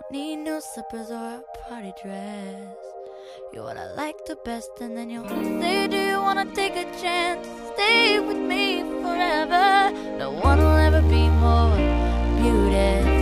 need new slippers or a party dress. You're what I like the best, and then you'll say, do you wanna take a chance? Stay with me forever. No one will ever be more beautiful.